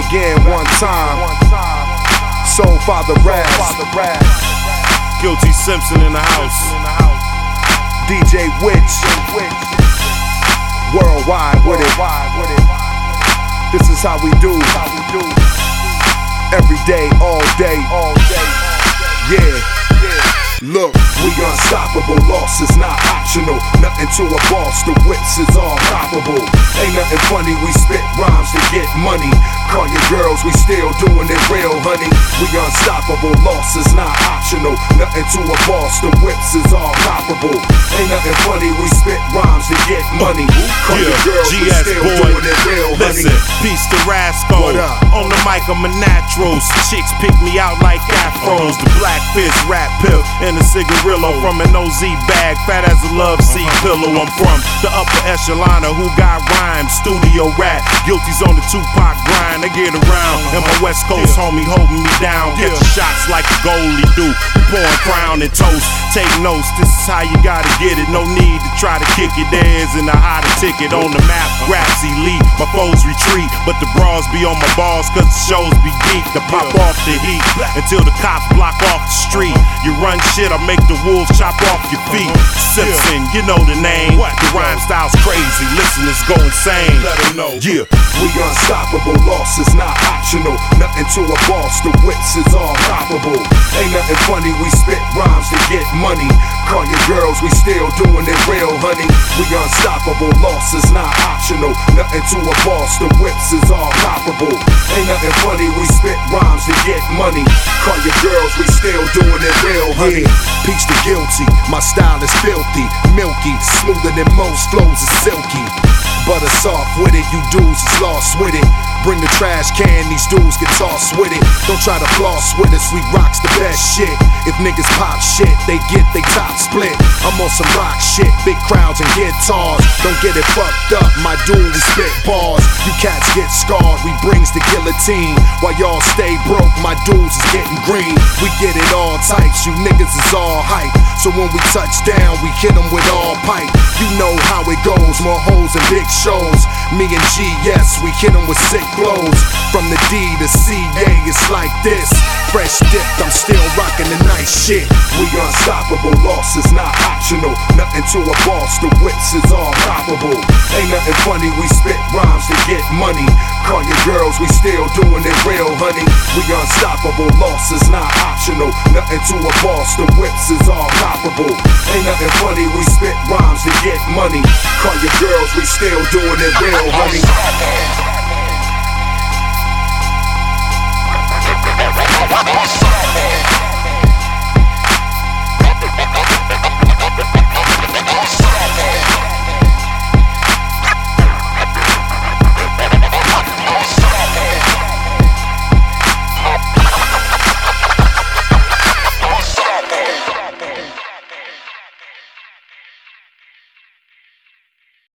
again one time. Soul Father Raz, Guilty Simpson in the house. DJ Witch, worldwide with it. This is how we do. Every day, all day. Yeah. Look, we unstoppable, loss is not optional. Nothing to a boss, the wits is all comparable. Ain't nothing funny, we spit rhymes to get money. Call your girls, we still doing it real, honey. We unstoppable, loss is not optional. Nothing to a boss, the whips is all comparable. Ain't nothing funny, we spit rhymes to get money. Call your girls, we still doing it real, honey. Listen, peace to Rasco. On the mic, I'm a natural. Chicks pick me out like afros. The black fist rap pill and a cigarillo from an OZ bag, fat as a love seat pillow. I'm from the upper echelon of who got rhymes, studio rap. Guilty's on the Tupac grind, they get around. And my West Coast homie holding me down. Get your shots like a goalie do. We pouring crown and toast. Take notes, this is how you gotta get it. No need to try to kick it. There isn't a hotter ticket on the map. Raps elite, my foes retreat, but the bras be on my balls cause the shows be geek. To pop off the heat until the cops block off the street. You run shit, I make the wolves chop off your feet. Simpson, you know the name. The rhyme style's crazy, listeners go insane. Let them know. Yeah, we unstoppable, loss is not optional. Nothing to a boss, the wits is all comparable. Ain't nothing funny, we spit rhymes to get money. Call your girls, we still doing it real, honey. We unstoppable, loss is not optional. Nothing to a boss, the whips is all comparable. Ain't nothing funny, we spit rhymes to get money. Call your girls, we still doing it real, honey. Peach the guilty, my style is filthy, milky, smoother than most, flows is silky. Butter soft with it, you dudes is lost with it. Bring the trash can, these dudes get tossed with it. Don't try to floss with us, we rocks the best shit. If niggas pop shit, they get they top split. I'm on some rock shit, big crowds and guitars. Don't get it fucked up, my dude, we spit bars. You cats get scarred, we brings the guillotine. While y'all stay broke, my dudes is getting green. We get it all types, you niggas is all hype. So when we touch down, we hit them with all pipe. You know how it goes, more hoes and big shows. Me and G, yes, we hit them with sick flows. From the D to C, yeah, it's like this. Fresh dipped, I'm still rocking the nice shit. We unstoppable, loss is not optional. Nothing to a boss, the wits is all comparable. Ain't nothing funny, we spit rhymes to get money. Call your girls, we still doing it real, honey. We unstoppable, loss is not optional. Nothing to a boss, the whips is all comparable. Ain't nothing funny, we spit rhymes to get money. Call your girls, we still doing it real, honey.